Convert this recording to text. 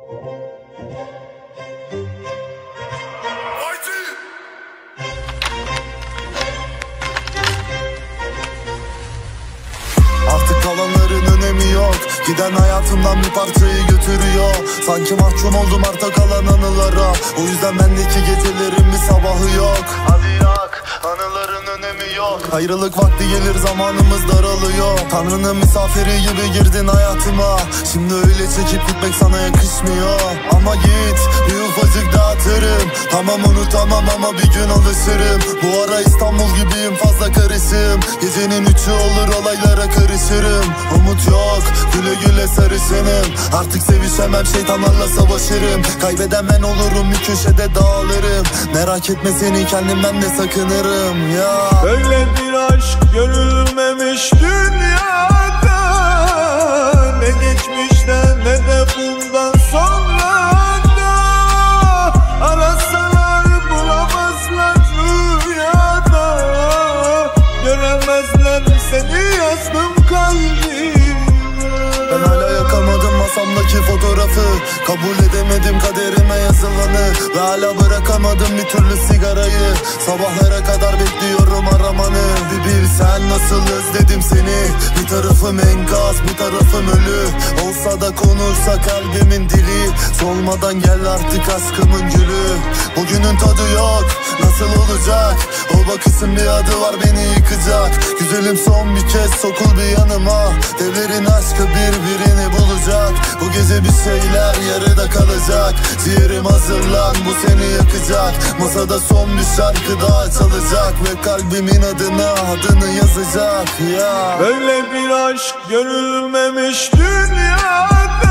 Artık kalanların önemi yok. Giden hayatımdan bir parçayı götürüyor. Sanki mahkum oldum arta kalan anılara. O yüzden bendeki gecelerin bir sabahı yok. Hadi yak, anıların önemi yok. Ayrılık vakti gelir, zamanımız daralıyor. Tanrı'nın misafiri gibi girdin hayatıma. Şimdi öyle çekip gitmek sana yakışmıyor. Ama git, bir ufacık dağıtırım. Tamam unutamam ama bir gün alışırım. Bu ara İstanbul gibiyim, fazla karışım. Gecenin üçü olur, olaylara karışırım. Umut yok, güle güle sarışınım. Artık sevişemem, şeytanlarla savaşırım. Kaybeden ben olurum, bir köşede dağılırım. Merak etme, seni kendimden de sakınırım ya. Böyle bir aşk görülmemiş dünyada. Ne geçmişte ne de bundan sonra da. Arasalar bulamazlar rüyada. Göremezler seni yazdım kalbime. Ben hala yakamadım masamdaki fotoğrafı. Kabul edemedim kaderime yazılanı. Ve hala bırakamadım bir türlü sigarayı. Sabahlara kadar bekliyorum aramanı. Bir bilsen nasıl özledim seni. Bir tarafım enkaz, bir tarafım ölü. Olsa da konuşsa kalbimin dili. Solmadan gel artık aşkımın gülü. Bugünün tadı yok, nasıl olacak? O bakışın bir adı var, beni yıkacak. Güzelim son bir kez sokul bir yanıma. Devlerin aşkı birbirini bulacak. Bu gece bir şeyler yarıda kalacak. Ciğerim hazırlan, bu seni yakacak. Masada son bir şarkı daha çalacak. Ve kalbimin adını yazacak ya. Böyle bir aşk görülmemiş dünyada.